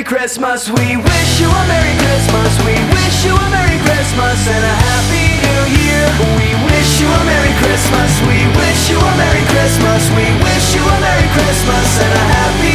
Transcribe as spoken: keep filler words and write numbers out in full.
Christmas. We wish you a Merry Christmas. We wish you a Merry Christmas and a Happy New Year. We wish you a Merry Christmas. We wish you a Merry Christmas. We wish you a Merry Christmas and a Happy